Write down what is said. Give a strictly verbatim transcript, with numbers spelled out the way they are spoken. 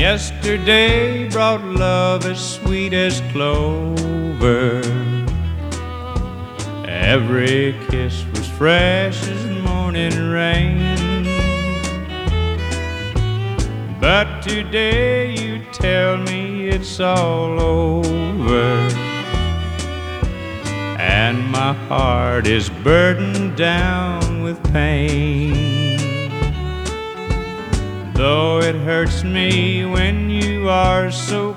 Yesterday brought love as sweet as clover. Every kiss was fresh as morning rain. But today you tell me it's all over, and my heart is burdened down with pain. Though it hurts me when you are so